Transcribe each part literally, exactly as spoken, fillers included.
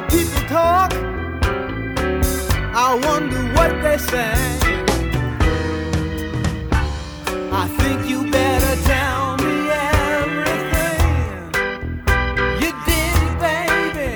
how people talk, I wonder what they say. I think you better tell me everything you did, baby.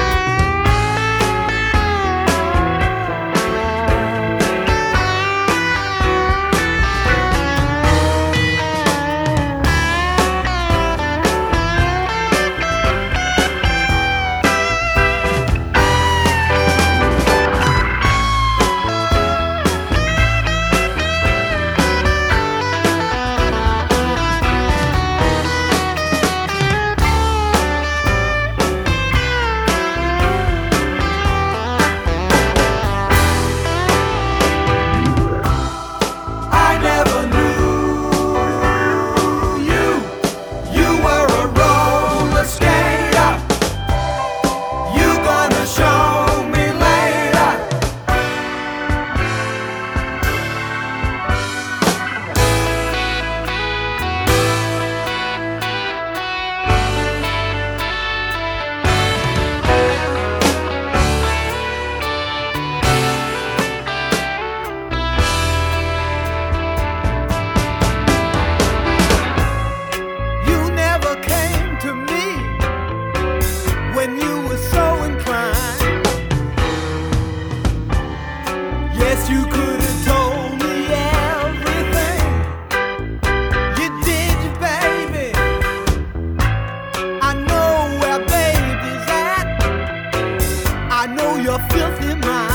When you were so inclined, yes, you could have told me everything you did, baby. I know where baby's at, I know your filthy mind.